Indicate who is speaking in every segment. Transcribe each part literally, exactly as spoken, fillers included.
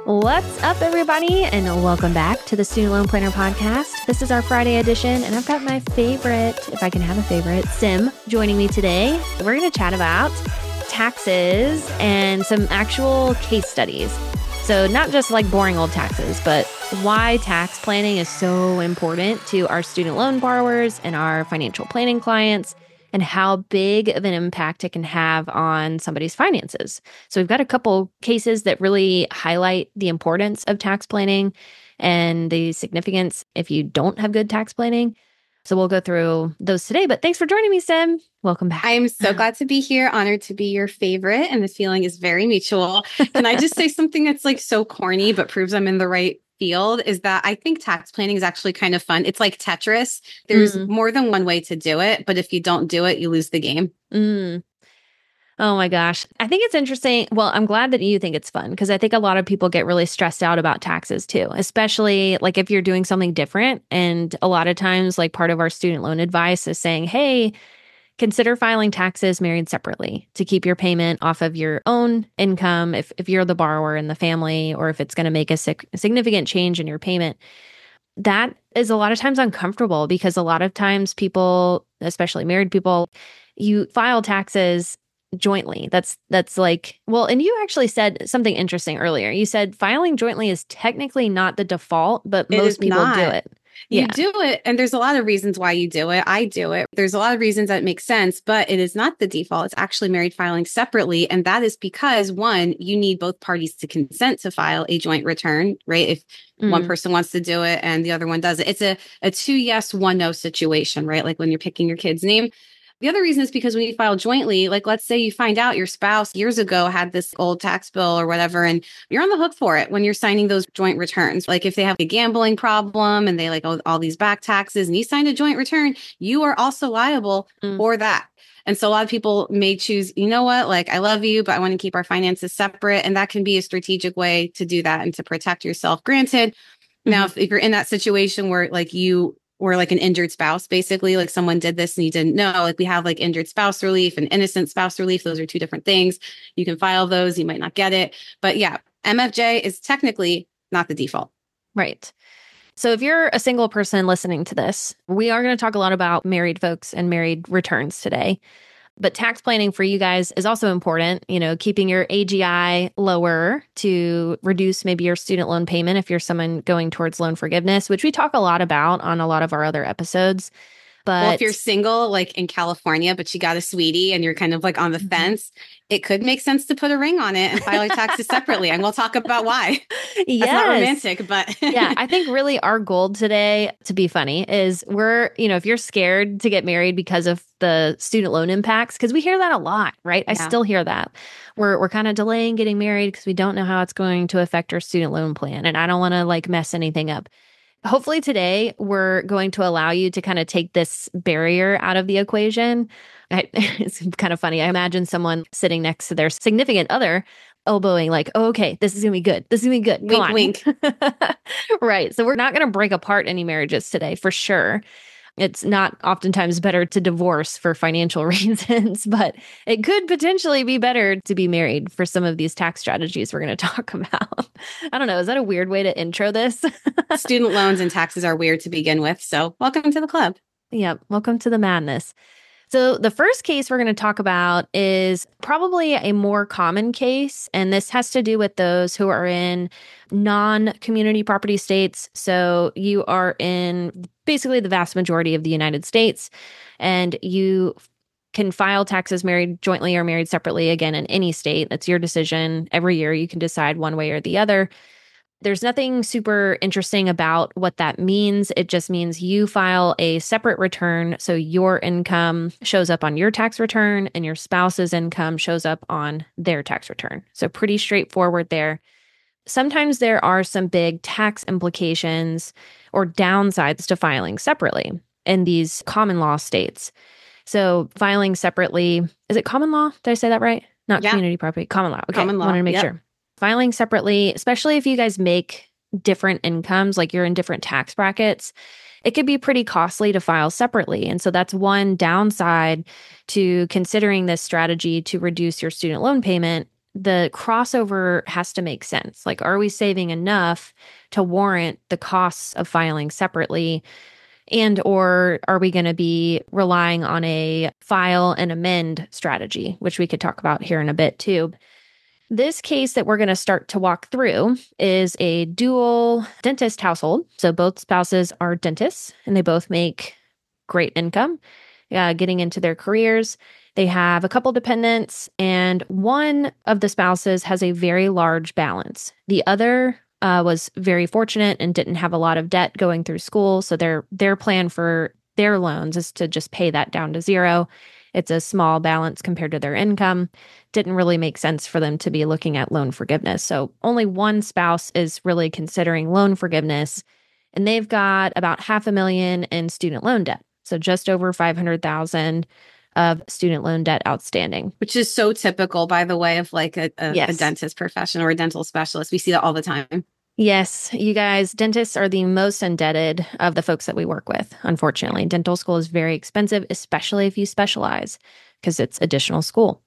Speaker 1: What's up, everybody, and welcome back to the Student Loan Planner Podcast. This is our Friday edition, and I've got my favorite, if I can have a favorite, Sim, joining me today. We're going to chat about taxes and some actual case studies. So not just like boring old taxes, but why tax planning is so important to our student loan borrowers and our financial planning clients, and how big of an impact it can have on somebody's finances. So we've got a couple cases that really highlight the importance of tax planning and the significance if you don't have good tax planning. So we'll go through those today, but thanks for joining me, Sim. Welcome back.
Speaker 2: I am so glad to be here, honored to be your favorite, and this feeling is very mutual. Can I just say something that's like so corny, but proves I'm in the right field, is that I think tax planning is actually kind of fun. It's like Tetris. There's mm. more than one way to do it, but if you don't do it, you lose the game.
Speaker 1: Mm. Oh my gosh. I think it's interesting. Well, I'm glad that you think it's fun, because I think a lot of people get really stressed out about taxes too, especially like if you're doing something different. And a lot of times, like part of our student loan advice is saying, hey, consider filing taxes married separately to keep your payment off of your own income if, if you're the borrower in the family, or if it's going to make a sig- significant change in your payment. That is a lot of times uncomfortable, because a lot of times people, especially married people, you file taxes jointly. That's that's like, well, and you actually said something interesting earlier. You said filing jointly is technically not the default, but most people
Speaker 2: not.
Speaker 1: do it.
Speaker 2: You
Speaker 1: Yeah.
Speaker 2: do it, and there's a lot of reasons why you do it. I do it. There's a lot of reasons that make sense, but it is not the default. It's actually married filing separately. And that is because, one, you need both parties to consent to file a joint return, right? If mm. one person wants to do it and the other one doesn't. It's a, a two yes, one no situation, right? Like when you're picking your kid's name. The other reason is because when you file jointly, like let's say you find out your spouse years ago had this old tax bill or whatever, and you're on the hook for it when you're signing those joint returns. Like if they have a gambling problem and they like all, all these back taxes and you signed a joint return, you are also liable mm. for that. And so a lot of people may choose, you know what, like I love you, but I want to keep our finances separate. And that can be a strategic way to do that and to protect yourself. Granted, mm-hmm. now if, if you're in that situation where like you or like an injured spouse, basically, like someone did this and you didn't know, like we have like injured spouse relief and innocent spouse relief. Those are two different things. You can file those. You might not get it. But yeah, M F J is technically not the default.
Speaker 1: Right. So if you're a single person listening to this, we are going to talk a lot about married folks and married returns today. But tax planning for you guys is also important, you know, keeping your A G I lower to reduce maybe your student loan payment if you're someone going towards loan forgiveness, which we talk a lot about on a lot of our other episodes. But
Speaker 2: well, if you're single, like in California, but you got a sweetie and you're kind of like on the mm-hmm. fence, it could make sense to put a ring on it and file your taxes separately. And we'll talk about why.
Speaker 1: Yes.
Speaker 2: That's not romantic, but
Speaker 1: yeah, I think really our goal today, to be funny, is we're, you know, if you're scared to get married because of the student loan impacts, because we hear that a lot, right? I yeah. still hear that. We're we're kind of delaying getting married because we don't know how it's going to affect our student loan plan. And I don't want to like mess anything up. Hopefully today, we're going to allow you to kind of take this barrier out of the equation. I, it's kind of funny. I imagine someone sitting next to their significant other elbowing like, oh, okay, this is going to be good. This is going to be good. Come
Speaker 2: wink,
Speaker 1: on.
Speaker 2: wink.
Speaker 1: Right. So we're not going to break apart any marriages today, for sure. It's not oftentimes better to divorce for financial reasons, but it could potentially be better to be married for some of these tax strategies we're going to talk about. I don't know. Is that a weird way to intro this?
Speaker 2: Student loans and taxes are weird to begin with. So welcome to the club.
Speaker 1: Yep. Welcome to the madness. So the first case we're going to talk about is probably a more common case, and this has to do with those who are in non-community property states. So you are in basically the vast majority of the United States, and you can file taxes married jointly or married separately, again, in any state. That's your decision. Every year you can decide one way or the other. There's nothing super interesting about what that means. It just means you file a separate return, so your income shows up on your tax return and your spouse's income shows up on their tax return. So pretty straightforward there. Sometimes there are some big tax implications or downsides to filing separately in these common law states. So filing separately, is it common law? Did I say that right? Not
Speaker 2: yeah.
Speaker 1: community property, common law. Okay,
Speaker 2: common law.
Speaker 1: Wanted to make
Speaker 2: yep.
Speaker 1: sure. Filing separately, especially if you guys make different incomes, like you're in different tax brackets, it could be pretty costly to file separately. And so that's one downside to considering this strategy to reduce your student loan payment. the crossover has to make sense. Like, are we saving enough to warrant the costs of filing separately? And or are we going to be relying on a file and amend strategy, which we could talk about here in a bit too. This case that we're going to start to walk through is a dual dentist household. So both spouses are dentists and they both make great income, uh, getting into their careers. They have a couple dependents, and one of the spouses has a very large balance. The other uh, was very fortunate and didn't have a lot of debt going through school. So their their plan for their loans is to just pay that down to zero. It's a small balance compared to their income. Didn't really make sense for them to be looking at loan forgiveness. So only one spouse is really considering loan forgiveness, and they've got about half a million in student loan debt. So just over five hundred thousand of student loan debt outstanding.
Speaker 2: Which is so typical, by the way, of like a, a,
Speaker 1: yes.
Speaker 2: a dentist profession or a dental specialist. We see that all the time.
Speaker 1: Yes, you guys, dentists are the most indebted of the folks that we work with. Unfortunately, dental school is very expensive, especially if you specialize, because it's additional school.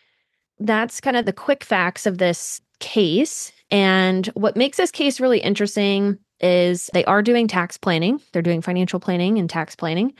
Speaker 1: That's kind of the quick facts of this case. And what makes this case really interesting is they are doing tax planning. They're doing financial planning and tax planning.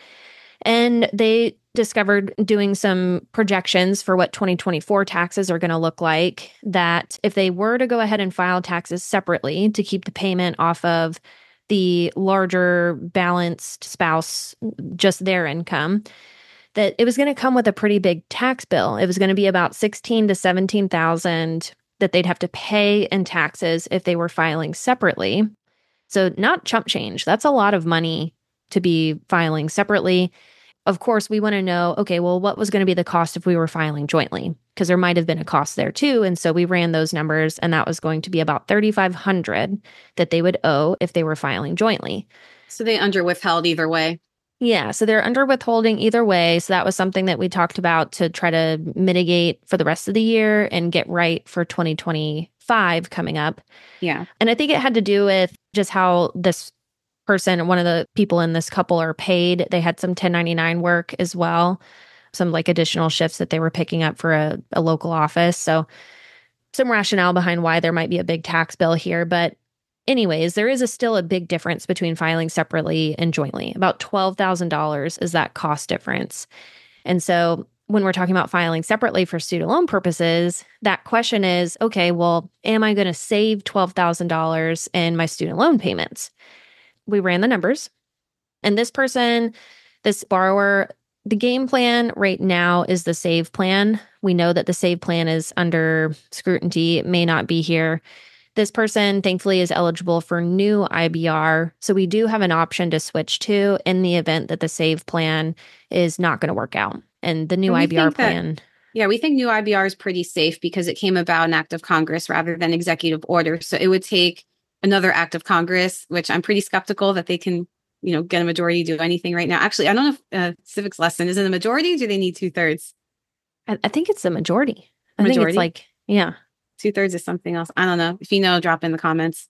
Speaker 1: And they discovered doing some projections for what twenty twenty-four taxes are going to look like, that if they were to go ahead and file taxes separately to keep the payment off of the larger balanced spouse, just their income, that it was going to come with a pretty big tax bill. It was going to be about sixteen to seventeen thousand that they'd have to pay in taxes if they were filing separately. So not chump change. That's a lot of money to be filing separately. Of course, we want to know, okay, well, what was going to be the cost if we were filing jointly? Because there might have been a cost there too. And so we ran those numbers, and that was going to be about thirty-five hundred dollars that they would owe if they were filing jointly.
Speaker 2: So they under withheld either way.
Speaker 1: Yeah, so they're under withholding either way. So that was something that we talked about to try to mitigate for the rest of the year and get right for twenty twenty-five coming up.
Speaker 2: Yeah.
Speaker 1: And I think it had to do with just how this person, one of the people in this couple, are paid. They had some ten ninety-nine work as well, some like additional shifts that they were picking up for a, a local office. So some rationale behind why there might be a big tax bill here. But anyways, there is a, still a big difference between filing separately and jointly. About twelve thousand dollars is that cost difference. And so when we're talking about filing separately for student loan purposes, that question is, okay, well, am I going to save twelve thousand dollars in my student loan payments? We ran the numbers, and this person, this borrower, the game plan right now is the save plan. We know that the save plan is under scrutiny. It may not be here. This person, thankfully, is eligible for new I B R. So we do have an option to switch to in the event that the save plan is not going to work out. And the new I B R plan.
Speaker 2: That, yeah, we think new I B R is pretty safe because it came about an act of Congress rather than executive order. So it would take another act of Congress, which I'm pretty skeptical that they can, you know, get a majority to do anything right now. Actually, I don't know if uh, civics lesson, is it a majority? Or do they need two thirds?
Speaker 1: I, I think it's the majority. I
Speaker 2: majority?
Speaker 1: think it's like, yeah.
Speaker 2: Two thirds is something else. I don't know. If you know, drop in the comments.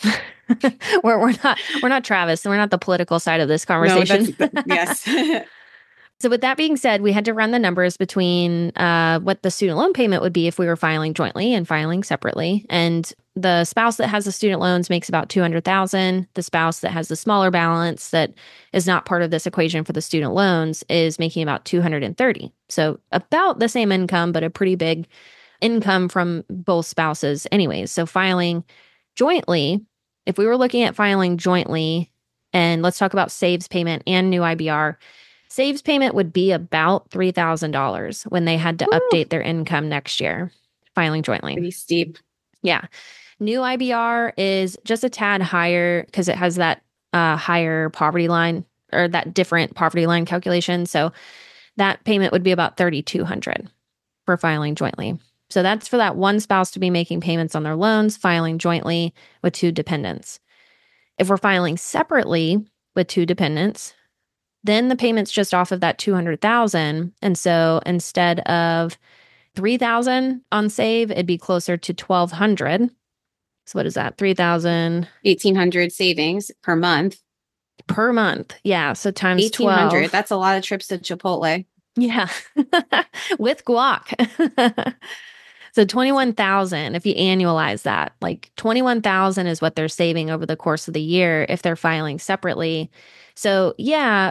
Speaker 1: we're we're not we're not Travis. We're not the political side of this conversation.
Speaker 2: No, that's, yes.
Speaker 1: So with that being said, we had to run the numbers between uh, what the student loan payment would be if we were filing jointly and filing separately. And the spouse that has the student loans makes about two hundred thousand dollars. The spouse that has the smaller balance that is not part of this equation for the student loans is making about two hundred thirty thousand dollars. So about the same income, but a pretty big income from both spouses anyways. So filing jointly, if we were looking at filing jointly, and let's talk about saves payment and new I B R, saves payment would be about three thousand dollars when they had to
Speaker 2: Woo.
Speaker 1: update their income next year, filing jointly.
Speaker 2: Pretty steep.
Speaker 1: Yeah. New I B R is just a tad higher because it has that uh, higher poverty line or that different poverty line calculation. So that payment would be about three thousand two hundred dollars for filing jointly. So that's for that one spouse to be making payments on their loans, filing jointly with two dependents. If we're filing separately with two dependents, then the payment's just off of that two hundred thousand dollars. And so instead of three thousand dollars on save, it'd be closer to twelve hundred dollars. So what is that? three thousand dollars.
Speaker 2: eighteen hundred dollars savings per month.
Speaker 1: Per month. Yeah. So times
Speaker 2: eighteen hundred
Speaker 1: twelve.
Speaker 2: That's a lot of trips to Chipotle.
Speaker 1: Yeah. With guac. So twenty-one thousand, if you annualize that, like twenty-one thousand is what they're saving over the course of the year if they're filing separately. So yeah,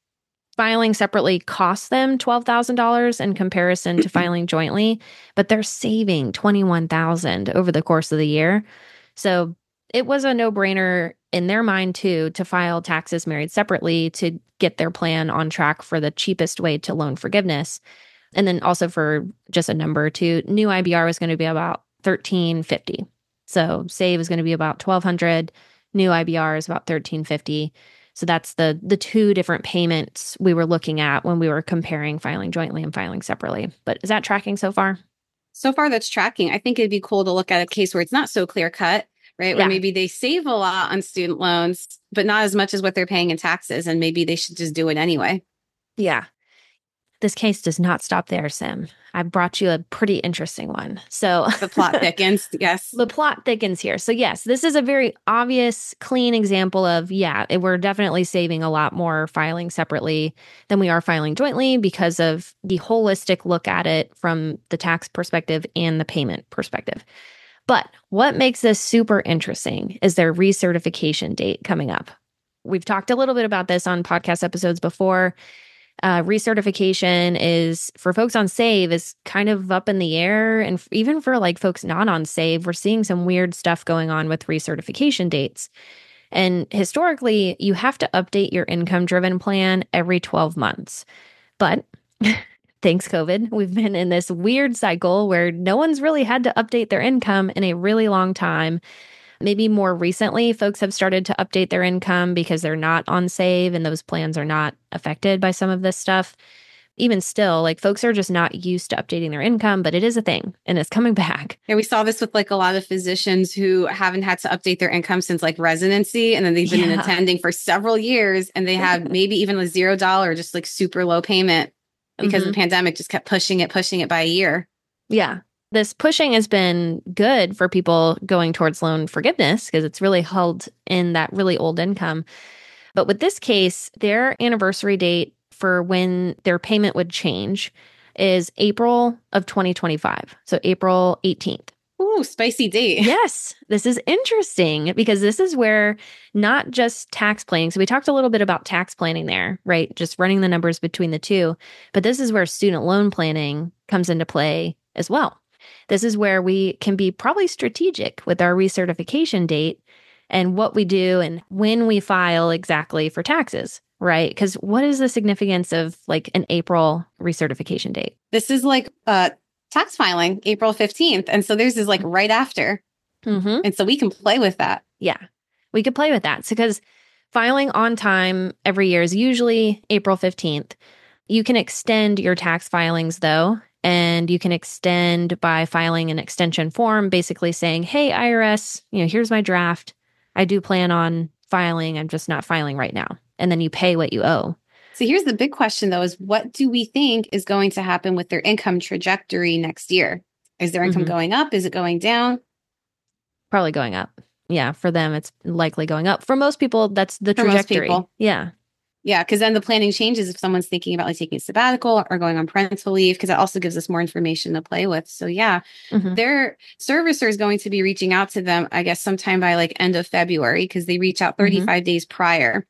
Speaker 1: filing separately costs them twelve thousand dollars in comparison to filing jointly, but they're saving twenty-one thousand dollars over the course of the year. So it was a no-brainer in their mind too to file taxes married separately to get their plan on track for the cheapest way to loan forgiveness. And then also for just a number too, new I B R was going to be about thirteen fifty. So save is going to be about twelve hundred. New I B R is about thirteen fifty. So that's the the two different payments we were looking at when we were comparing filing jointly and filing separately. But is that tracking so far?
Speaker 2: So far, that's tracking. I think it'd be cool to look at a case where it's not so clear cut, right? Where
Speaker 1: Yeah.
Speaker 2: maybe they save a lot on student loans, but not as much as what they're paying in taxes. And maybe they should just do it anyway.
Speaker 1: Yeah. This case does not stop there, Sim. I brought you a pretty interesting one. So
Speaker 2: The plot thickens. Yes.
Speaker 1: the plot thickens here. So yes, this is a very obvious, clean example of, yeah, it, we're definitely saving a lot more filing separately than we are filing jointly because of the holistic look at it from the tax perspective and the payment perspective. But what makes this super interesting is their recertification date coming up. We've talked a little bit about this on podcast episodes before. Uh, recertification is for folks on SAVE is kind of up in the air. And f- even for like folks not on SAVE, we're seeing some weird stuff going on with recertification dates. And historically, you have to update your income driven plan every twelve months. But thanks, COVID, we've been in this weird cycle where no one's really had to update their income in a really long time. Maybe more recently, folks have started to update their income because they're not on SAVE and those plans are not affected by some of this stuff. Even still, like folks are just not used to updating their income, but it is a thing and it's coming back.
Speaker 2: Yeah, we saw this with like a lot of physicians who haven't had to update their income since like residency. And then they've been
Speaker 1: Yeah.
Speaker 2: attending for several years and they have maybe even a zero dollar, just like super low payment because
Speaker 1: Mhm.
Speaker 2: the pandemic just kept pushing it, pushing it by a year.
Speaker 1: Yeah. This pushing has been good for people going towards loan forgiveness because it's really held in that really old income. But with this case, their anniversary date for when their payment would change is April of twenty twenty-five. So April eighteenth.
Speaker 2: Ooh, spicy date.
Speaker 1: Yes, this is interesting because this is where not just tax planning. So we talked a little bit about tax planning there, right? Just running the numbers between the two. But this is where student loan planning comes into play as well. This is where we can be probably strategic with our recertification date and what we do and when we file exactly for taxes, right? Because what is the significance of like an April recertification date?
Speaker 2: This is like uh tax filing, April fifteenth. And so theirs is like right after.
Speaker 1: Mm-hmm.
Speaker 2: And so we can play with that.
Speaker 1: Yeah, we could play with that. So because filing on time every year is usually April fifteenth. You can extend your tax filings though, and you can extend by filing an extension form, basically saying, hey, I R S, you know, here's my draft. I do plan on filing. I'm just not filing right now. And then you pay what you owe.
Speaker 2: So here's the big question though, is what do we think is going to happen with their income trajectory next year? Is their income
Speaker 1: Mhm.
Speaker 2: going up? Is it going down?
Speaker 1: Probably going up. Yeah, for them, it's likely going up. For most people, that's the
Speaker 2: For most
Speaker 1: trajectory.
Speaker 2: people.
Speaker 1: Yeah.
Speaker 2: Yeah, because then the planning changes if someone's thinking about like taking a sabbatical or going on parental leave, because that also gives us more information to play with. So yeah,
Speaker 1: Mhm.
Speaker 2: their servicer is going to be reaching out to them, I guess, sometime by like end of February, because they reach out thirty-five days prior.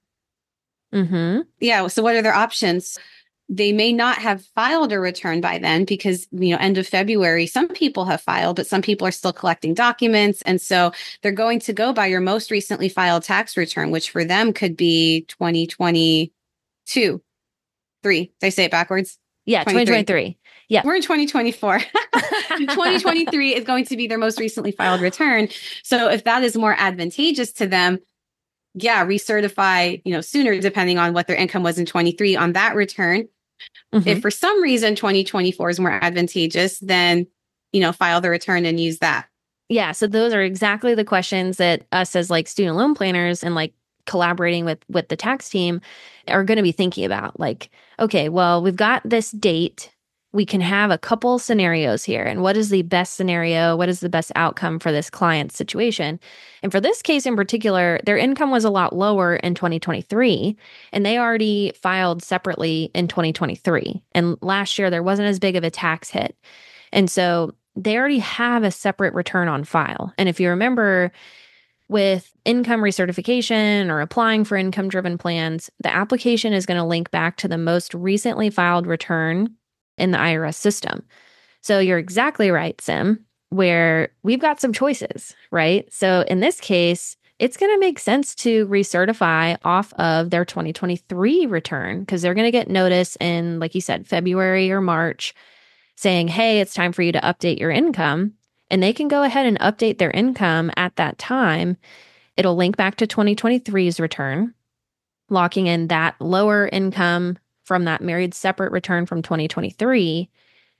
Speaker 1: Mm-hmm.
Speaker 2: Yeah. So what are their options? They may not have filed a return by then because, you know, end of February, some people have filed, but some people are still collecting documents. And so they're going to go by your most recently filed tax return, which for them could be twenty twenty-two, three. Did I say it backwards?
Speaker 1: Yeah, twenty twenty-three. Yeah.
Speaker 2: We're in twenty twenty-four. twenty twenty-three is going to be their most recently filed return. So if that is more advantageous to them, yeah, recertify, you know, sooner, depending on what their income was in twenty-three on that return.
Speaker 1: Mhm.
Speaker 2: If for some reason twenty twenty-four is more advantageous, then, you know, file the return and use that.
Speaker 1: Yeah. So those are exactly the questions that us as like student loan planners and like collaborating with with the tax team are going to be thinking about. Like, okay, well, we've got this date. We can have a couple scenarios here. And what is the best scenario? What is the best outcome for this client's situation? And for this case in particular, their income was a lot lower in twenty twenty-three, and they already filed separately in twenty twenty-three. And last year, there wasn't as big of a tax hit. And so they already have a separate return on file. And if you remember, with income recertification or applying for income-driven plans, the application is going to link back to the most recently filed return in the I R S system. So you're exactly right, Sim, where we've got some choices, right? So in this case, it's going to make sense to recertify off of their twenty twenty-three return because they're going to get notice in, like you said, February or March saying, hey, it's time for you to update your income. And they can go ahead and update their income at that time. It'll link back to twenty twenty-three's return, locking in that lower income from that married separate return from twenty twenty-three.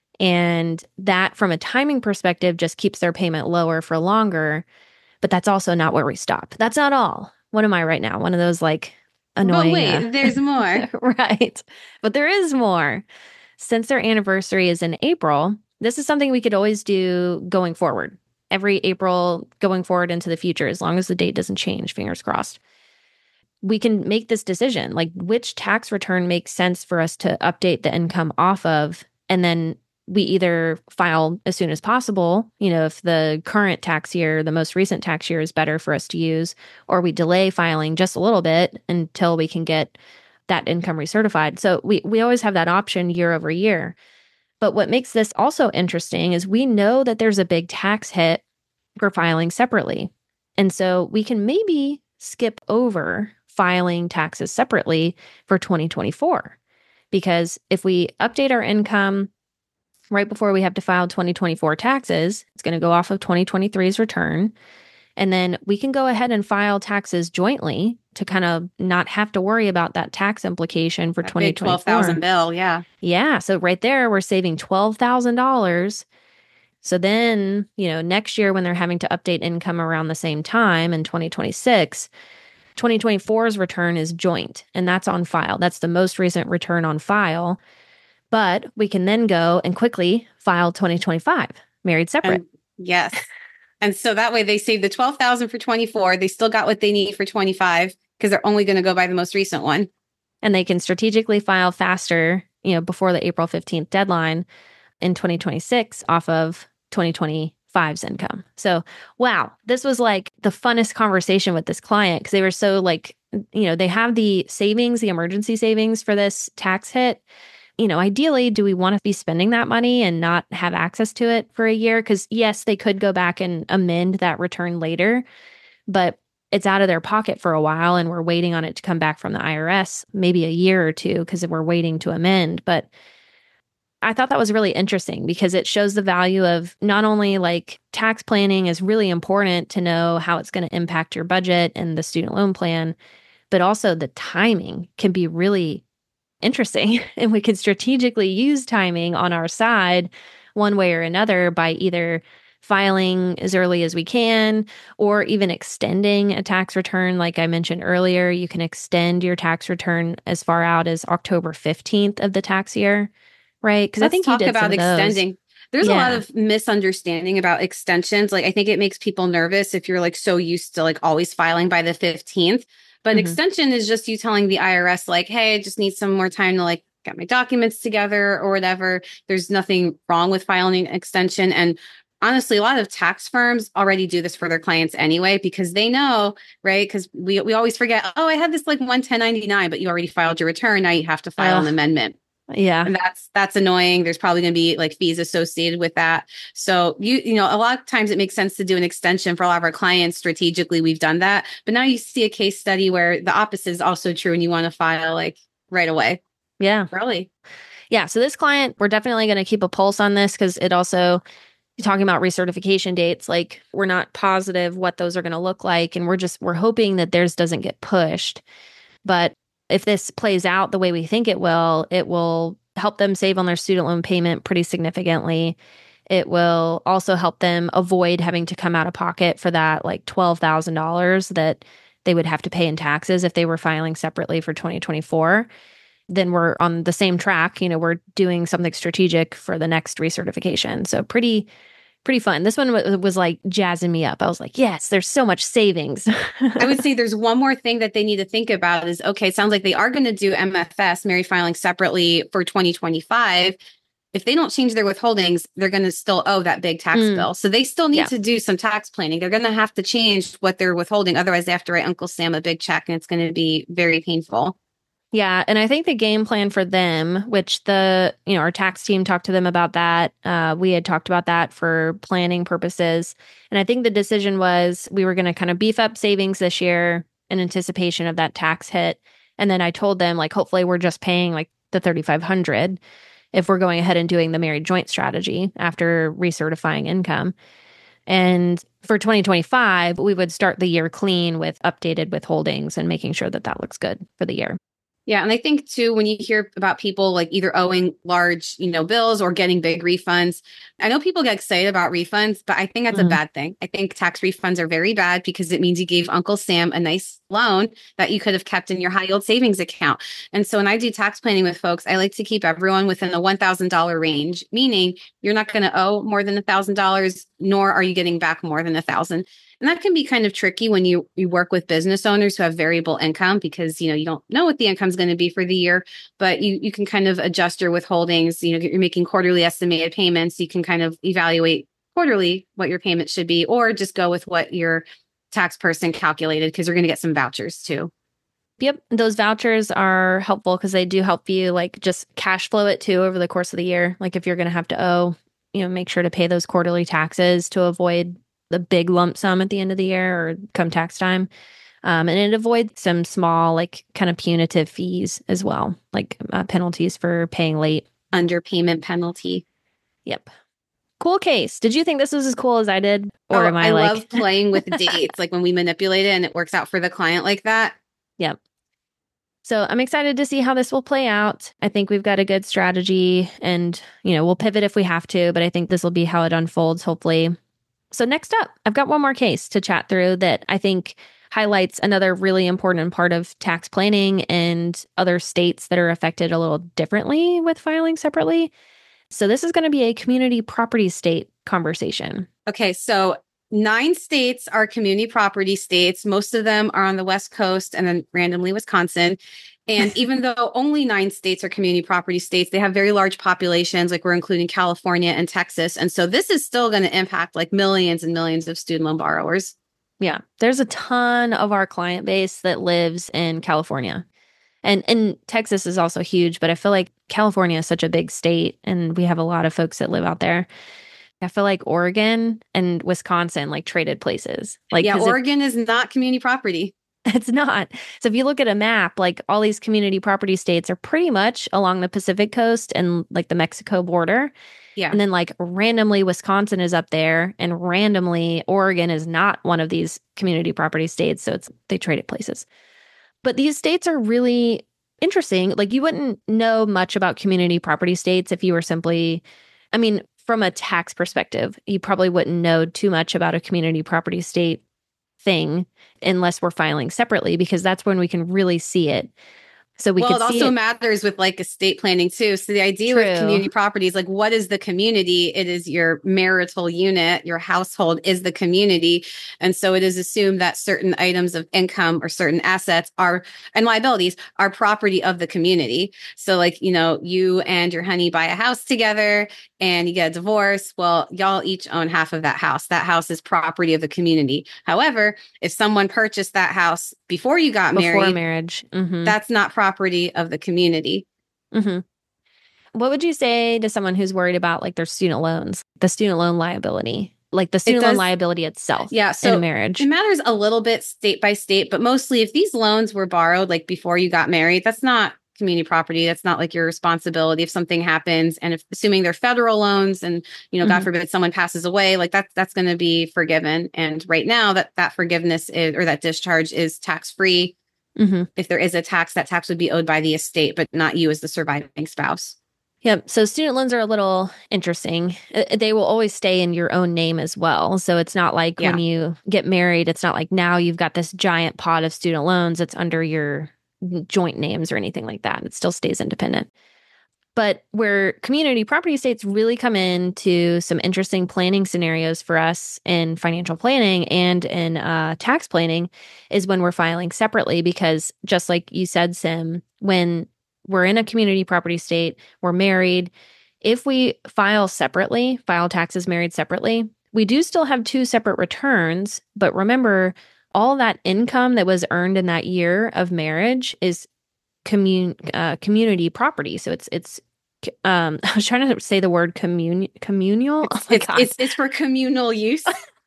Speaker 1: And that, from a timing perspective, just keeps their payment lower for longer. But that's also not where we stop. That's not all. What am I right now? One of those like annoying.
Speaker 2: But wait, uh, there's more.
Speaker 1: Right. But there is more. Since their anniversary is in April, this is something we could always do going forward. Every April going forward into the future, as long as the date doesn't change, fingers crossed. We can make this decision, like which tax return makes sense for us to update the income off of, and then we either file as soon as possible, you know, if the current tax year, the most recent tax year is better for us to use, or we delay filing just a little bit until we can get that income recertified. So we, we always have that option year over year. But what makes this also interesting is we know that there's a big tax hit for filing separately. And so we can maybe skip over filing taxes separately for twenty twenty-four. Because if we update our income right before we have to file twenty twenty-four taxes, it's going to go off of twenty twenty-three's return. And then we can go ahead and file taxes jointly to kind of not have to worry about that tax implication for twenty twenty-four.
Speaker 2: twelve thousand bill, yeah.
Speaker 1: Yeah. So right there, we're saving twelve thousand dollars. So then, you know, next year when they're having to update income around the same time in twenty twenty-six, twenty twenty-four's return is joint, and that's on file. That's the most recent return on file. But we can then go and quickly file twenty twenty-five, married separate.
Speaker 2: And, yes. And so that way they save the twelve thousand for twenty-four. They still got what they need for twenty-five because they're only going to go by the most recent one.
Speaker 1: And they can strategically file faster, you know, before the April fifteenth deadline in twenty twenty-six off of twenty twenty-five's income. So, wow, this was like the funnest conversation with this client because they were so like, you know, they have the savings, the emergency savings for this tax hit. You know, ideally, do we want to be spending that money and not have access to it for a year? Because yes, they could go back and amend that return later, but it's out of their pocket for a while and we're waiting on it to come back from the I R S, maybe a year or two because we're waiting to amend. But I thought that was really interesting because it shows the value of not only like tax planning is really important to know how it's going to impact your budget and the student loan plan, but also the timing can be really interesting. And we can strategically use timing on our side one way or another by either filing as early as we can or even extending a tax return. Like I mentioned earlier, you can extend your tax return as far out as October fifteenth of the tax year, right? Because I think you did
Speaker 2: about
Speaker 1: some of those.
Speaker 2: extending. There's
Speaker 1: Yeah.
Speaker 2: a lot of misunderstanding about extensions. Like I think it makes people nervous if you're like so used to like always filing by the fifteenth. But an
Speaker 1: Mhm.
Speaker 2: extension is just you telling the I R S like, hey, I just need some more time to like get my documents together or whatever. There's nothing wrong with filing an extension. And honestly, a lot of tax firms already do this for their clients anyway, because they know, right? Because we, we always forget, oh, I had this like one ten ninety-nine, but you already filed your return. Now you have to file
Speaker 1: Ugh.
Speaker 2: an amendment.
Speaker 1: Yeah.
Speaker 2: And that's that's annoying. There's probably going to be like fees associated with that. So you you know, a lot of times it makes sense to do an extension for a lot of our clients. Strategically, we've done that. But now you see a case study where the opposite is also true and you want to file like right away.
Speaker 1: Yeah.
Speaker 2: Really?
Speaker 1: Yeah. So this client, we're definitely going to keep a pulse on this because it also, talking about recertification dates, like we're not positive what those are going to look like. And we're just, we're hoping that theirs doesn't get pushed. But if this plays out the way we think it will, it will help them save on their student loan payment pretty significantly. It will also help them avoid having to come out of pocket for that like twelve thousand dollars that they would have to pay in taxes if they were filing separately for twenty twenty-four. Then we're on the same track. You know, we're doing something strategic for the next recertification. So pretty, pretty fun. This one w- was like jazzing me up. I was like, yes, there's so much savings.
Speaker 2: I would say there's one more thing that they need to think about is, okay, it sounds like they are going to do M F S, married filing separately for twenty twenty-five. if they don't change their withholdings, they're going to still owe that big tax
Speaker 1: Mm,
Speaker 2: bill. So they still need
Speaker 1: yeah.
Speaker 2: to do some tax planning. They're going to have to change what they're withholding. Otherwise, they have to write Uncle Sam a big check and it's going to be very painful.
Speaker 1: Yeah, and I think the game plan for them, which the, you know, our tax team talked to them about that. Uh, we had talked about that for planning purposes. And I think the decision was we were going to kind of beef up savings this year in anticipation of that tax hit. And then I told them, like, hopefully we're just paying like the thirty-five hundred if we're going ahead and doing the married joint strategy after recertifying income. And for twenty twenty-five, we would start the year clean with updated withholdings and making sure that that looks good for the year.
Speaker 2: Yeah. And I think too, when you hear about people like either owing large, you know, bills or getting big refunds, I know people get excited about refunds, but I think that's mm. a bad thing. I think tax refunds are very bad because it means you gave Uncle Sam a nice loan that you could have kept in your high yield savings account. And so when I do tax planning with folks, I like to keep everyone within the one thousand dollars range, meaning you're not going to owe more than one thousand dollars, nor are you getting back more than one thousand dollars. And that can be kind of tricky when you, you work with business owners who have variable income because, you know, you don't know what the income is going to be for the year, but you, you can kind of adjust your withholdings. You know, you're making quarterly estimated payments. You can kind of evaluate quarterly what your payment should be, or just go with what your tax person calculated because you're going to get some vouchers too.
Speaker 1: Yep. Those vouchers are helpful because they do help you like just cash flow it too over the course of the year. Like if you're going to have to owe, you know, make sure to pay those quarterly taxes to avoid the big lump sum at the end of the year or come tax time. Um, and it avoids some small, like kind of punitive fees as well, like uh, penalties for paying late.
Speaker 2: Underpayment penalty.
Speaker 1: Yep. Cool case. Did you think this was as cool as I did? Or
Speaker 2: oh,
Speaker 1: am I,
Speaker 2: I
Speaker 1: like...
Speaker 2: love playing with dates, like when we manipulate it and it works out for the client like that.
Speaker 1: Yep. So I'm excited to see how this will play out. I think we've got a good strategy and, you know, we'll pivot if we have to, but I think this will be how it unfolds, hopefully. So next up, I've got one more case to chat through that I think highlights another really important part of tax planning and other states that are affected a little differently with filing separately. So this is going to be a community property state conversation.
Speaker 2: Okay, so nine states are community property states. Most of them are on the West Coast and then randomly Wisconsin. And even though only nine states are community property states, they have very large populations, like we're including California and Texas. And so this is still going to impact like millions and millions of student loan borrowers.
Speaker 1: Yeah, there's a ton of our client base that lives in California. And, and Texas is also huge, but I feel like California is such a big state and we have a lot of folks that live out there. I feel like Oregon and Wisconsin, like traded places. Like,
Speaker 2: yeah, Oregon if, is not community property.
Speaker 1: It's not. So if you look at a map, like all these community property states are pretty much along the Pacific coast and like the Mexico border.
Speaker 2: Yeah.
Speaker 1: And then like randomly Wisconsin is up there and randomly Oregon is not one of these community property states. So it's they traded places. But these states are really interesting. Like you wouldn't know much about community property states if you were simply, I mean, from a tax perspective, you probably wouldn't know too much about a community property state thing unless we're filing separately, because that's when we can really see it. So we
Speaker 2: well,
Speaker 1: could
Speaker 2: it
Speaker 1: see
Speaker 2: also
Speaker 1: it.
Speaker 2: matters with like estate planning too. So the idea
Speaker 1: True.
Speaker 2: with community properties, like what is the community? It is your marital unit, your household is the community. And so it is assumed that certain items of income or certain assets are and liabilities are property of the community. So like, you know, you and your honey buy a house together and you get a divorce. Well, y'all each own half of that house. That house is property of the community. However, if someone purchased that house before you got
Speaker 1: Before
Speaker 2: married,
Speaker 1: marriage, mm-hmm.
Speaker 2: that's not property of the community.
Speaker 1: Mm-hmm. What would you say to someone who's worried about like their student loans, the student loan liability, like the student
Speaker 2: does,
Speaker 1: loan liability itself
Speaker 2: yeah, so
Speaker 1: in a marriage?
Speaker 2: It matters a little bit state by state, but mostly if these loans were borrowed like before you got married, that's not community property. That's not like your responsibility if something happens. And if assuming they're federal loans and, you know, mm-hmm. God forbid someone passes away, like that, that's going to be forgiven. And right now that that forgiveness is, or that discharge is tax free. Mm-hmm. If there is a tax, that tax would be owed by the estate, but not you as the surviving spouse.
Speaker 1: Yep. So student loans are a little interesting. They will always stay in your own name as well. So it's not like yeah. when you get married, it's not like now you've got this giant pot of student loans that's under your joint names or anything like that. It still stays independent. But where community property estates really come into some interesting planning scenarios for us in financial planning and in uh, tax planning is when we're filing separately, because just like you said, Sim, when we're in a community property state, we're married, If we file separately, file taxes married separately, we do still have two separate returns. But remember, all that income that was earned in that year of marriage is commun uh, community property. So it's it's um I was trying to say the word commun communal.
Speaker 2: It's,
Speaker 1: oh my
Speaker 2: it's,
Speaker 1: God.
Speaker 2: it's it's for communal use.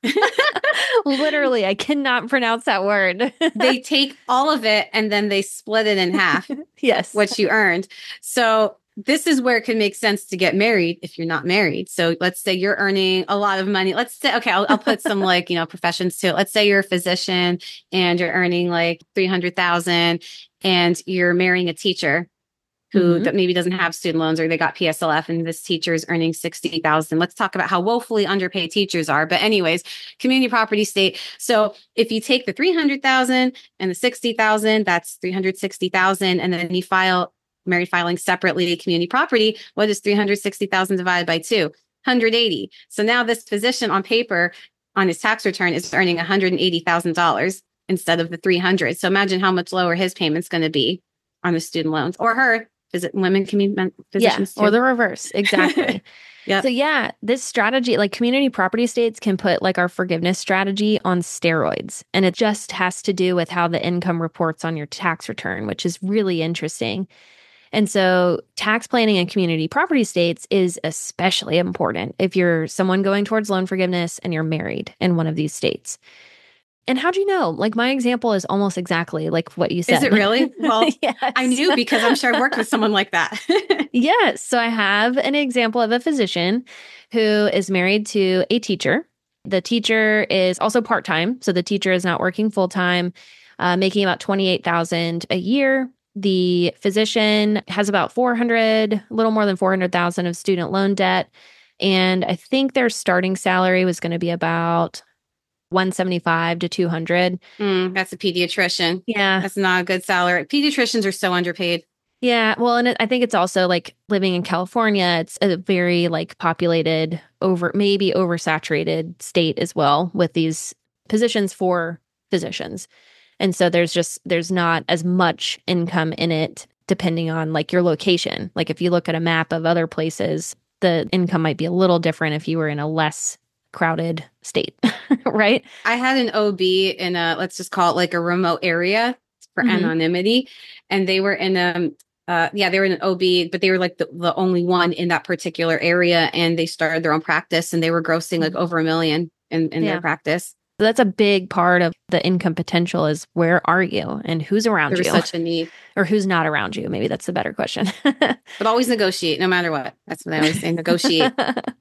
Speaker 1: Literally, I cannot pronounce that word.
Speaker 2: They take all of it and then they split it in half.
Speaker 1: Yes.
Speaker 2: What you earned. So this is where it can make sense to get married if you're not married. So let's say you're earning a lot of money. Let's say, okay, I'll, I'll put some like, you know, professions too. Let's say you're a physician and you're earning like three hundred thousand and you're marrying a teacher who
Speaker 1: Mhm.
Speaker 2: that maybe doesn't have student loans or they got P S L F and this teacher is earning sixty thousand. Let's talk about how woefully underpaid teachers are. But anyways, community property state. So if you take the three hundred thousand and the sixty thousand, that's three hundred sixty thousand. And then you file married filing separately community property. What is three hundred sixty thousand divided by two? one hundred eighty. So now this physician on paper on his tax return is earning one hundred eighty thousand dollars instead of the three hundred. So imagine how much lower his payment's going to be on the student loans, or her. Is it women can be men, physicians
Speaker 1: Yeah, or
Speaker 2: too?
Speaker 1: the reverse. Exactly.
Speaker 2: Yeah.
Speaker 1: So yeah, this strategy, like community property states can put like our forgiveness strategy on steroids. And it just has to do with how the income reports on your tax return, which is really interesting. And so tax planning in community property states is especially important if you're someone going towards loan forgiveness and you're married in one of these states. And how do you know? Like my example is almost exactly like what you said.
Speaker 2: Is it really? Well,
Speaker 1: yes.
Speaker 2: I knew because I'm sure I worked with someone like that.
Speaker 1: Yes. So I have an example of a physician who is married to a teacher. The teacher is also part-time. So the teacher is not working full-time, uh, making about twenty-eight thousand dollars a year. The physician has about four hundred, a little more than four hundred thousand of student loan debt. And I think their starting salary was going to be about one seventy-five to two hundred.
Speaker 2: Mm, that's a pediatrician.
Speaker 1: Yeah.
Speaker 2: That's not a good salary. Pediatricians are so underpaid.
Speaker 1: Yeah. Well, and it, I think it's also like living in California, it's a very like populated, over maybe oversaturated state as well with these positions for physicians. And so there's just, there's not as much income in it depending on like your location. Like if you look at a map of other places, the income might be a little different if you were in a less crowded state, right?
Speaker 2: I had an O B in a, let's just call it like a remote area for
Speaker 1: Mhm.
Speaker 2: anonymity. And they were in um uh yeah, they were in an O B, but they were like the, the only one in that particular area. And they started their own practice and they were grossing like over a million in, in
Speaker 1: Yeah.
Speaker 2: their practice.
Speaker 1: So that's a big part of the income potential is where are you and who's around
Speaker 2: There was
Speaker 1: you
Speaker 2: such a need.
Speaker 1: or who's not around you. Maybe that's the better question.
Speaker 2: But always negotiate no matter what. That's what I always say, negotiate.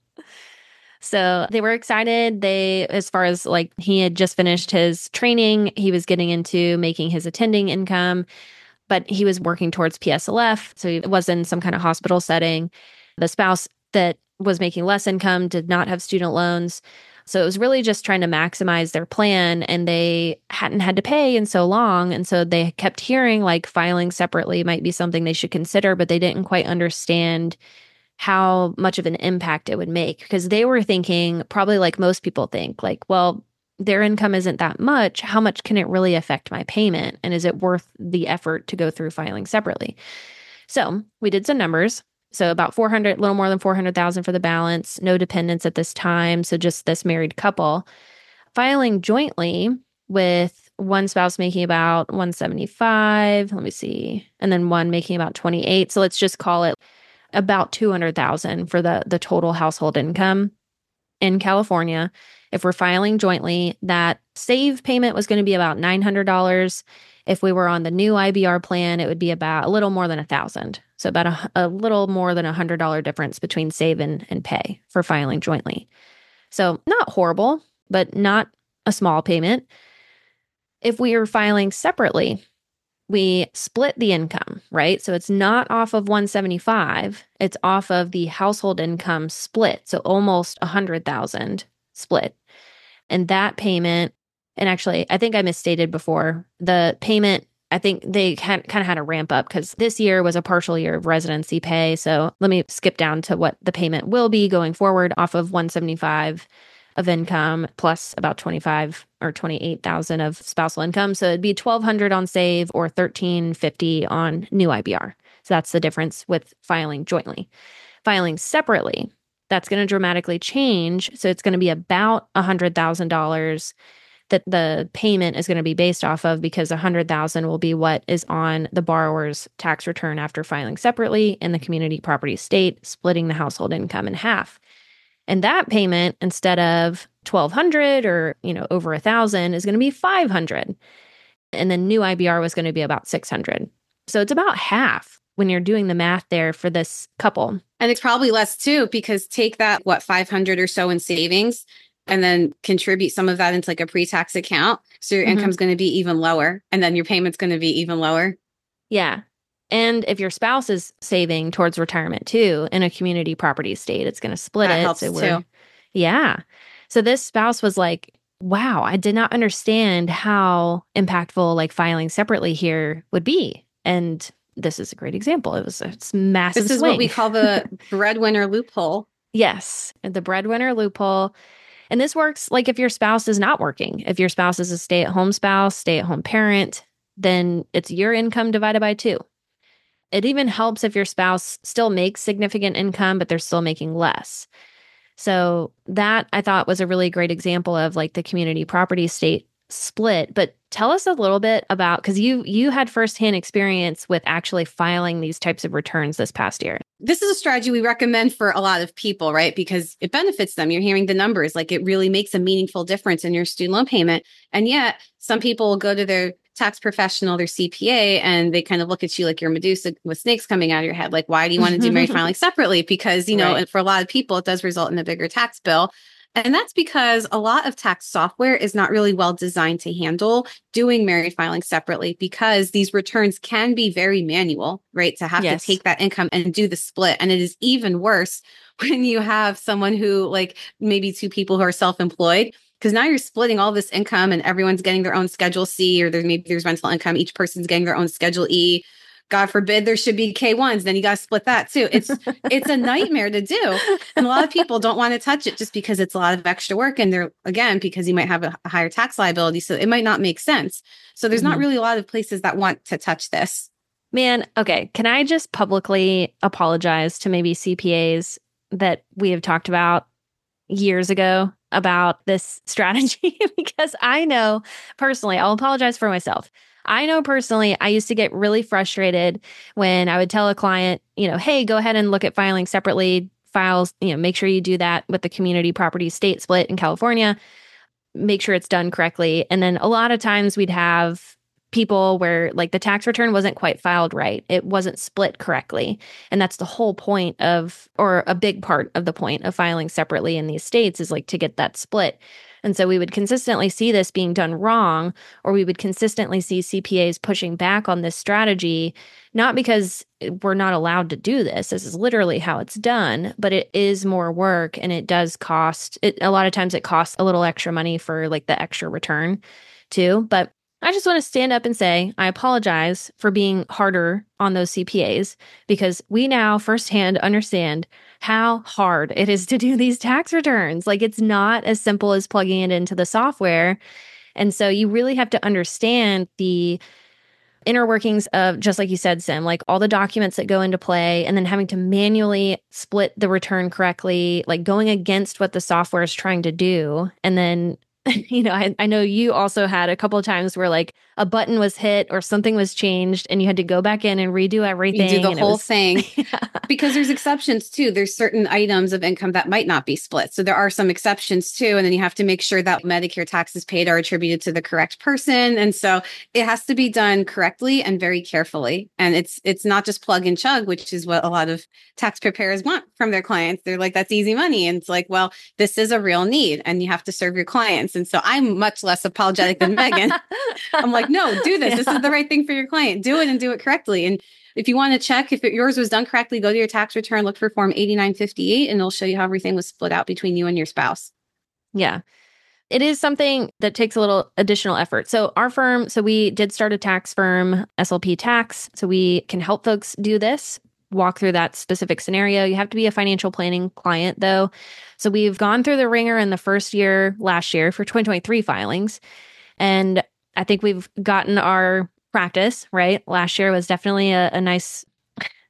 Speaker 1: So they were excited. They, as far as like he had just finished his training, he was getting into making his attending income, but he was working towards P S L F. So he was in some kind of hospital setting. The spouse that was making less income did not have student loans. So it was really just trying to maximize their plan, and they hadn't had to pay in so long. And so they kept hearing like filing separately might be something they should consider, but they didn't quite understand how much of an impact it would make, because they were thinking, probably like most people think, like, well, their income isn't that much. How much can it really affect my payment? And is it worth the effort to go through filing separately? So we did some numbers. So about four hundred, a little more than four hundred thousand for the balance, no dependents at this time. So just this married couple filing jointly with one spouse making about one seventy-five, let me see, and then one making about twenty-eight. So let's just call it about two hundred thousand for the the total household income in California. If we're filing jointly, that save payment was going to be about nine hundred dollars. If we were on the new I B R plan, it would be about a little more than a thousand. So about a, a little more than a hundred dollar difference between save and, and pay for filing jointly. So not horrible, but not a small payment. If we are filing separately, we split the income, right? So it's not off of one seventy-five, it's off of the household income split. So almost a hundred thousand split. And that payment, and actually, I think I misstated before, the payment, I think they kind of had to ramp up because this year was a partial year of residency pay. So let me skip down to what the payment will be going forward off of one seventy-five of income plus about twenty-five or twenty-eight thousand of spousal income. So it'd be twelve hundred on save or thirteen fifty on new I B R. So that's the difference with filing jointly. Filing separately, that's going to dramatically change. So it's going to be about one hundred thousand dollars that the payment is going to be based off of, because one hundred thousand dollars will be what is on the borrower's tax return after filing separately in the community property state, splitting the household income in half. And that payment, instead of twelve hundred dollars or, you know, over a thousand, is going to be five hundred dollars. And the new I B R was going to be about six hundred dollars. So it's about half when you're doing the math there for this couple.
Speaker 2: And it's probably less too, because take that, what, five hundred or so in savings, and then contribute some of that into like a pre-tax account. So your mm-hmm. income's going to be even lower, and then your payment's going to be even lower.
Speaker 1: Yeah. And if your spouse is saving towards retirement too in a community property estate, it's going to split
Speaker 2: that
Speaker 1: it.
Speaker 2: Helps
Speaker 1: so
Speaker 2: too.
Speaker 1: Yeah. So this spouse was like, wow, I did not understand how impactful like filing separately here would be. And this is a great example. It was a massive
Speaker 2: This is
Speaker 1: swing.
Speaker 2: what we call the breadwinner loophole.
Speaker 1: Yes, the breadwinner loophole. And this works like if your spouse is not working. If your spouse is a stay-at-home spouse, stay-at-home parent, then it's your income divided by two. It even helps if your spouse still makes significant income, but they're still making less. So that I thought was a really great example of like the community property estate split. But tell us a little bit about, because you you had firsthand experience with actually filing these types of returns this past year.
Speaker 2: This is a strategy we recommend for a lot of people, right? Because it benefits them. You're hearing the numbers, like it really makes a meaningful difference in your student loan payment. And yet some people will go to their tax professional, their C P A, and they kind of look at you like you're Medusa with snakes coming out of your head. Like, why do you want to do married filing separately? Because, you know,
Speaker 1: Right.
Speaker 2: for a lot of people, it does result in a bigger tax bill. And that's because a lot of tax software is not really well designed to handle doing married filing separately, because these returns can be very manual, right? To have
Speaker 1: Yes.
Speaker 2: to take that income and do the split. And it is even worse when you have someone who, like maybe two people who are self-employed, because now you're splitting all this income and everyone's getting their own Schedule C, or there's maybe there's rental income. Each person's getting their own Schedule E. God forbid there should be K ones. Then you got to split that too. It's it's a nightmare to do. And a lot of people don't want to touch it just because it's a lot of extra work. And they're, again, because you might have a, a higher tax liability. So it might not make sense. So there's mm-hmm. not really a lot of places that want to touch this.
Speaker 1: Man, okay. Can I just publicly apologize to maybe C P As that we have talked about years ago about this strategy? Because I know personally, I'll apologize for myself. I know personally, I used to get really frustrated when I would tell a client, you know, hey, go ahead and look at filing separately, files, you know, make sure you do that with the community property state split in California, make sure it's done correctly. And then a lot of times we'd have people where like the tax return wasn't quite filed right. It wasn't split correctly. And that's the whole point of, or a big part of the point of filing separately in these states, is like to get that split. And so we would consistently see this being done wrong, or we would consistently see C P As pushing back on this strategy, not because we're not allowed to do this. This is literally how it's done, but it is more work, and it does cost, it, a lot of times it costs a little extra money for like the extra return too. But I just want to stand up and say, I apologize for being harder on those C P As, because we now firsthand understand how hard it is to do these tax returns. Like, it's not as simple as plugging it into the software. And so you really have to understand the inner workings of, just like you said, Sim, like all the documents that go into play, and then having to manually split the return correctly, like going against what the software is trying to do. And then you know, I, I know you also had a couple of times where like a button was hit or something was changed and you had to go back in and redo everything.
Speaker 2: You do the whole
Speaker 1: was,
Speaker 2: thing.
Speaker 1: Yeah.
Speaker 2: Because there's exceptions too. There's certain items of income that might not be split. So there are some exceptions too. And then you have to make sure that Medicare taxes paid are attributed to the correct person. And so it has to be done correctly and very carefully. And it's it's not just plug and chug, which is what a lot of tax preparers want from their clients. They're like, that's easy money. And it's like, well, this is a real need and you have to serve your clients. And so I'm much less apologetic than Megan. I'm like, no, do this. Yeah. This is the right thing for your client. Do it and do it correctly. And if you want to check if it, yours was done correctly, go to your tax return, look for Form eighty-nine fifty-eight, and it'll show you how everything was split out between you and your spouse.
Speaker 1: Yeah. It is something that takes a little additional effort. So our firm, so we did start a tax firm, S L P Tax. So we can help folks do this, walk through that specific scenario. You have to be a financial planning client though. So we've gone through the ringer in the first year, last year for twenty twenty-three filings. And I think we've gotten our practice, right? Last year was definitely a, a nice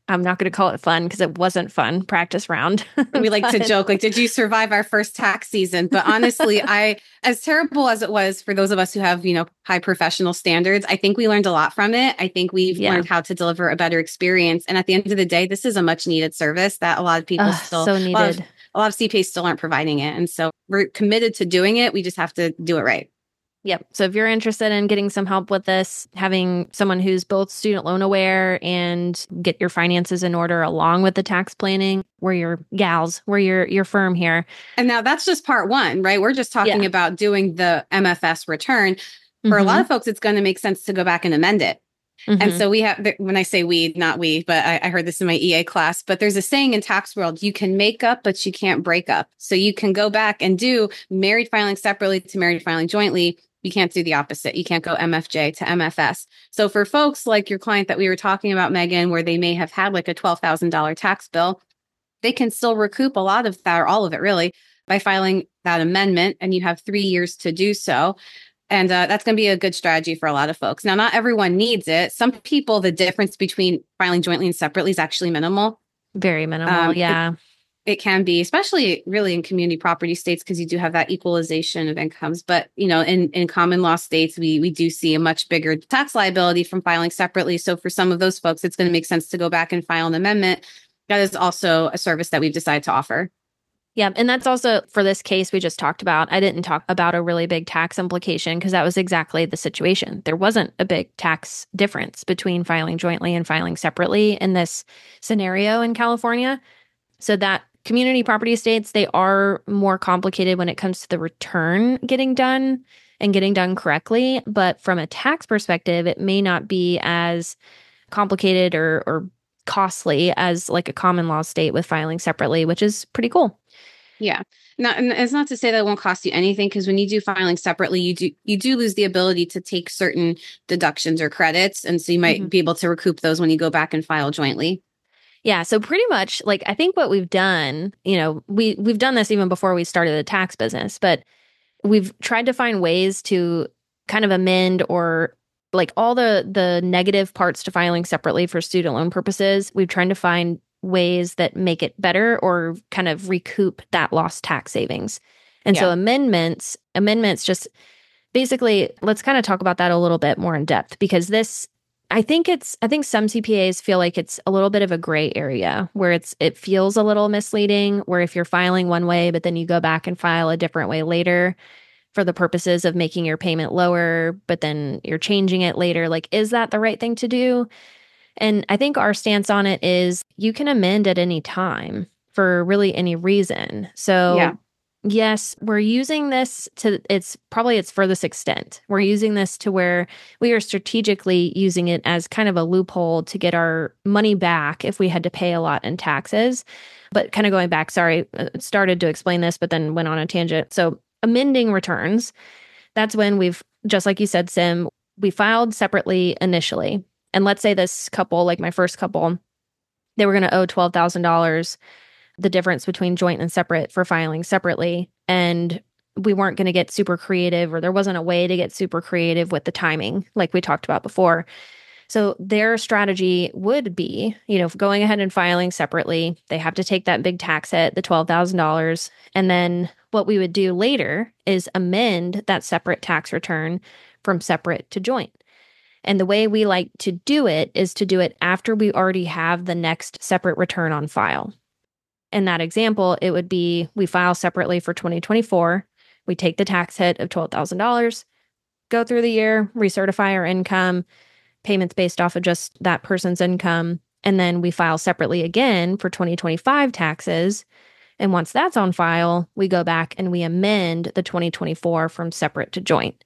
Speaker 1: I'm not going to call it fun because it wasn't fun practice round.
Speaker 2: We like
Speaker 1: but...
Speaker 2: to joke, like, did you survive our first tax season? But honestly, I, as terrible as it was for those of us who have, you know, high professional standards, I think we learned a lot from it. I think we've yeah. learned how to deliver a better experience. And at the end of the day, this is a much needed service that a lot of people
Speaker 1: Ugh,
Speaker 2: still,
Speaker 1: so needed.
Speaker 2: A lot, of, a lot of C P As still aren't providing it. And so we're committed to doing it. We just have to do it right.
Speaker 1: Yep. So if you're interested in getting some help with this, having someone who's both student loan aware and get your finances in order along with the tax planning, we're your gals, we're your, your firm here.
Speaker 2: And now that's just part one, right? We're just talking yeah. about doing the M F S return. For mm-hmm. a lot of folks, it's going to make sense to go back and amend it. Mm-hmm. And so we have, when I say we, not we, but I, I heard this in my E A class, but there's a saying in tax world, you can make up, but you can't break up. So you can go back and do married filing separately to married filing jointly. You can't do the opposite. You can't go M F J to M F S. So for folks like your client that we were talking about, Megan, where they may have had like a twelve thousand dollars tax bill, they can still recoup a lot of that or all of it really by filing that amendment. And you have three years to do so. And uh, that's going to be a good strategy for a lot of folks. Now, not everyone needs it. Some people, the difference between filing jointly and separately is actually minimal.
Speaker 1: Very minimal. Um, yeah.
Speaker 2: It, It can be, especially really in community property states, because you do have that equalization of incomes. But, you know, in, in common law states, we we do see a much bigger tax liability from filing separately. So for some of those folks, it's going to make sense to go back and file an amendment. That is also a service that we've decided to offer.
Speaker 1: Yeah. And that's also for this case we just talked about. I didn't talk about a really big tax implication because that was exactly the situation. There wasn't a big tax difference between filing jointly and filing separately in this scenario in California. So that community property estates, they are more complicated when it comes to the return getting done and getting done correctly. But from a tax perspective, it may not be as complicated or, or costly as like a common law state with filing separately, which is pretty cool.
Speaker 2: Yeah. Now, and it's not to say that it won't cost you anything, because when you do filing separately, you do you do lose the ability to take certain deductions or credits. And so you might mm-hmm. be able to recoup those when you go back and file jointly.
Speaker 1: Yeah. So pretty much like, I think what we've done, you know, we, we've done this even before we started the tax business, but we've tried to find ways to kind of amend or like all the, the negative parts to filing separately for student loan purposes. We've tried to find ways that make it better or kind of recoup that lost tax savings. And yeah. so amendments, amendments just basically, let's kind of talk about that a little bit more in depth, because this, I think it's, I think some C P As feel like it's a little bit of a gray area where it's, it feels a little misleading, where if you're filing one way, but then you go back and file a different way later for the purposes of making your payment lower, but then you're changing it later, like, is that the right thing to do? And I think our stance on it is you can amend at any time for really any reason. So yeah. Yes, we're using this to its probably its furthest extent. We're using this to where we are strategically using it as kind of a loophole to get our money back if we had to pay a lot in taxes. But kind of going back, sorry, started to explain this, but then went on a tangent. So amending returns, that's when we've, just like you said, Sim, we filed separately initially. And let's say this couple, like my first couple, they were going to owe twelve thousand dollars, the difference between joint and separate for filing separately. And we weren't going to get super creative, or there wasn't a way to get super creative with the timing, like we talked about before. So their strategy would be, you know, going ahead and filing separately. They have to take that big tax hit, the twelve thousand dollars. And then what we would do later is amend that separate tax return from separate to joint. And the way we like to do it is to do it after we already have the next separate return on file. In that example, it would be we file separately for twenty twenty-four. We take the tax hit of twelve thousand dollars, go through the year, recertify our income, payments based off of just that person's income, and then we file separately again for twenty twenty-five taxes. And once that's on file, we go back and we amend the twenty twenty-four from separate to joint.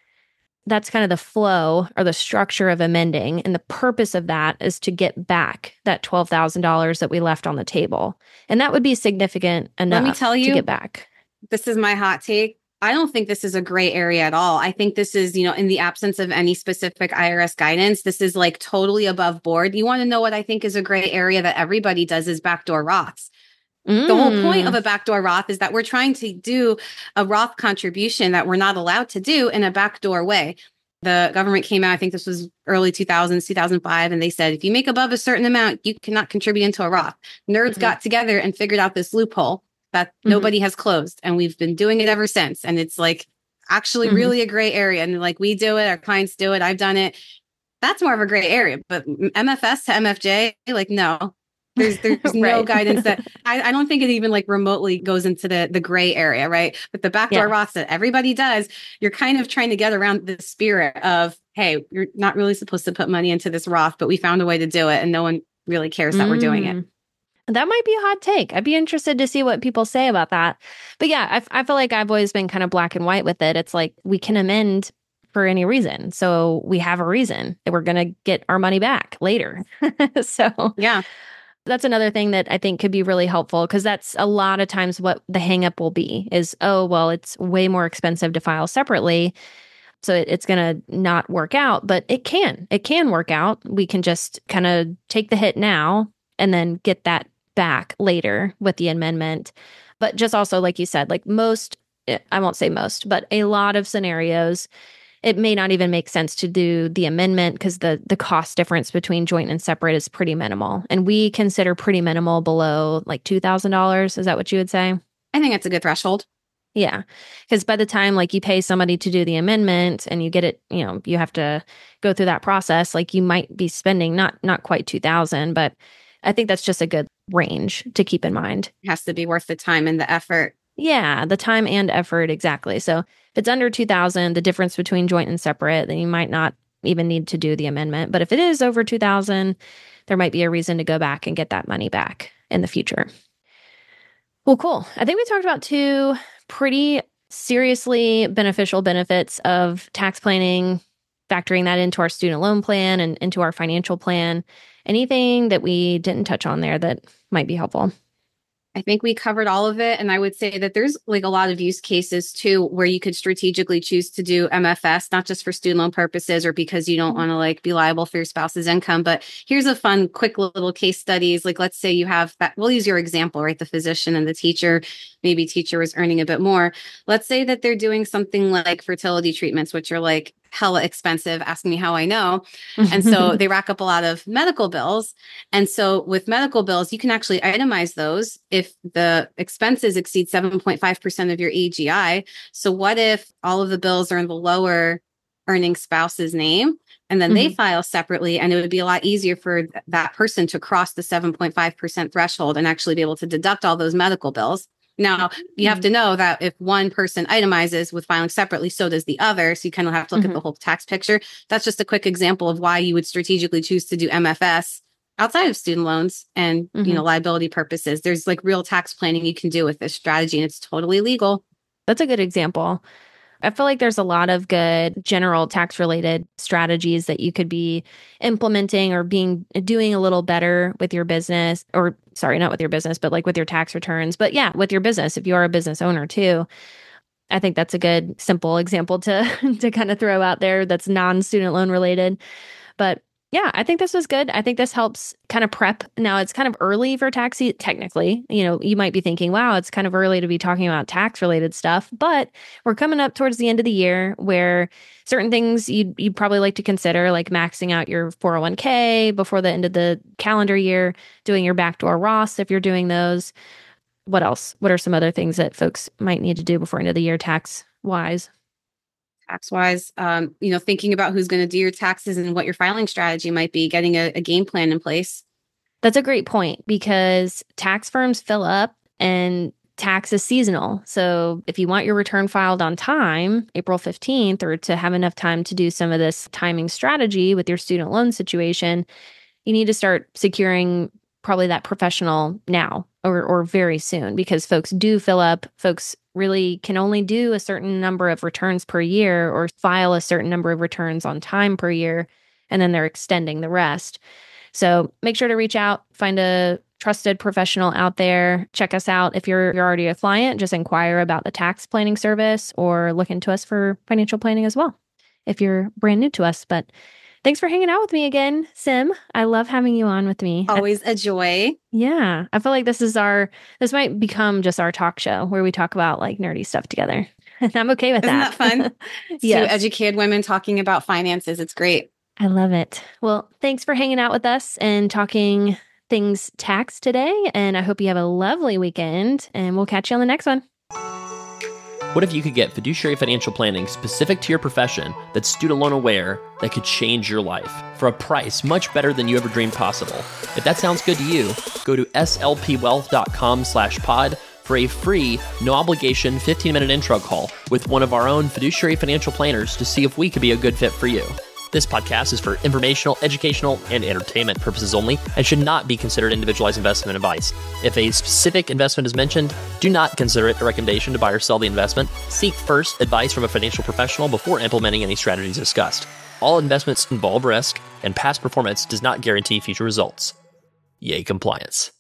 Speaker 1: That's kind of the flow or the structure of amending. And the purpose of that is to get back that twelve thousand dollars that we left on the table. And that would be significant enough
Speaker 2: Let me tell you,
Speaker 1: to get back.
Speaker 2: This is my hot take. I don't think this is a gray area at all. I think this is, you know, in the absence of any specific I R S guidance, this is like totally above board. You want to know what I think is a gray area that everybody does is backdoor Roths. Mm. The whole point of a backdoor Roth is that we're trying to do a Roth contribution that we're not allowed to do in a backdoor way. The government came out, I think this was early two thousands, two thousand five, and they said, if you make above a certain amount, you cannot contribute into a Roth. Nerds mm-hmm. got together and figured out this loophole that mm-hmm. nobody has closed. And we've been doing it ever since. And it's like actually mm-hmm. really a gray area. And like we do it, our clients do it, I've done it. That's more of a gray area. But M F S to M F J, like, no. There's there's right. no guidance that I, I don't think it even like remotely goes into the the gray area, right? But the backdoor yeah. Roths that everybody does, you're kind of trying to get around the spirit of, hey, you're not really supposed to put money into this Roth, but we found a way to do it, and no one really cares that mm. we're doing it.
Speaker 1: That might be a hot take. I'd be interested to see what people say about that. But yeah, I, I feel like I've always been kind of black and white with it. It's like we can amend for any reason, so we have a reason that we're going to get our money back later. So
Speaker 2: yeah.
Speaker 1: That's another thing that I think could be really helpful, because that's a lot of times what the hang up will be is, oh, well, it's way more expensive to file separately, so it, it's going to not work out. But it can. It can work out. We can just kind of take the hit now and then get that back later with the amendment. But just also, like you said, like most, I won't say most, but a lot of scenarios, it may not even make sense to do the amendment because the the cost difference between joint and separate is pretty minimal. And we consider pretty minimal below like two thousand dollars. Is that what you would say?
Speaker 2: I think that's a good threshold.
Speaker 1: Yeah. Because by the time like you pay somebody to do the amendment and you get it, you know, you have to go through that process, like you might be spending not not quite two thousand dollars, but I think that's just a good range to keep in mind.
Speaker 2: It has to be worth the time and the effort.
Speaker 1: Yeah, the time and effort, exactly. So if it's under two thousand, the difference between joint and separate, then you might not even need to do the amendment. But if it is over two thousand, there might be a reason to go back and get that money back in the future. Well, cool. I think we talked about two pretty seriously beneficial benefits of tax planning, factoring that into our student loan plan and into our financial plan. Anything that we didn't touch on there that might be helpful?
Speaker 2: I think we covered all of it. And I would say that there's like a lot of use cases too, where you could strategically choose to do M F S, not just for student loan purposes or because you don't want to like be liable for your spouse's income. But here's a fun, quick little case studies. Like, let's say you have that. We'll use your example, right? The physician and the teacher, maybe teacher was earning a bit more. Let's say that they're doing something like fertility treatments, which are like hella expensive. Ask me how I know. And so they rack up a lot of medical bills. And so with medical bills, you can actually itemize those if the expenses exceed seven point five percent of your A G I. So what if all of the bills are in the lower earning spouse's name and then mm-hmm. they file separately, and it would be a lot easier for th- that person to cross the seven point five percent threshold and actually be able to deduct all those medical bills. Now, you have to know that if one person itemizes with filing separately, so does the other. So you kind of have to look mm-hmm. at the whole tax picture. That's just a quick example of why you would strategically choose to do M F S outside of student loans and, mm-hmm. you know, liability purposes. There's like real tax planning you can do with this strategy, and it's totally legal.
Speaker 1: That's a good example. I feel like there's a lot of good general tax related strategies that you could be implementing or being doing a little better with your business, or sorry, not with your business, but like with your tax returns. But yeah, with your business, if you are a business owner too, I think that's a good simple example to to kind of throw out there that's non-student loan related. But yeah, I think this was good. I think this helps kind of prep. Now, it's kind of early for tax, se- technically. You know, you might be thinking, wow, it's kind of early to be talking about tax-related stuff. But we're coming up towards the end of the year where certain things you'd, you'd probably like to consider, like maxing out your four oh one k before the end of the calendar year, doing your backdoor Roths if you're doing those. What else? What are some other things that folks might need to do before end of the year tax-wise?
Speaker 2: Tax-wise, um, you know, thinking about who's going to do your taxes and what your filing strategy might be, getting a, a game plan in place.
Speaker 1: That's a great point, because tax firms fill up and tax is seasonal. So if you want your return filed on time, April fifteenth, or to have enough time to do some of this timing strategy with your student loan situation, you need to start securing probably that professional now or or very soon, because folks do fill up. Folks really can only do a certain number of returns per year or file a certain number of returns on time per year, and then they're extending the rest. So make sure to reach out, find a trusted professional out there. Check us out. If you're, you're already a client, just inquire about the tax planning service or look into us for financial planning as well if you're brand new to us. But thanks for hanging out with me again, Sim. I love having you on with me.
Speaker 2: Always a joy.
Speaker 1: Yeah. I feel like this is our, this might become just our talk show where we talk about like nerdy stuff together. And I'm okay with
Speaker 2: Isn't
Speaker 1: that.
Speaker 2: that fun?
Speaker 1: Yes.
Speaker 2: To educate women talking about finances. It's great.
Speaker 1: I love it. Well, thanks for hanging out with us and talking things tax today. And I hope you have a lovely weekend, and we'll catch you on the next one.
Speaker 3: What if you could get fiduciary financial planning specific to your profession that's student loan aware that could change your life for a price much better than you ever dreamed possible? If that sounds good to you, go to slpwealth.com slash pod for a free, no obligation fifteen minute intro call with one of our own fiduciary financial planners to see if we could be a good fit for you. This podcast is for informational, educational, and entertainment purposes only and should not be considered individualized investment advice. If a specific investment is mentioned, do not consider it a recommendation to buy or sell the investment. Seek first advice from a financial professional before implementing any strategies discussed. All investments involve risk, and past performance does not guarantee future results. Yay, compliance.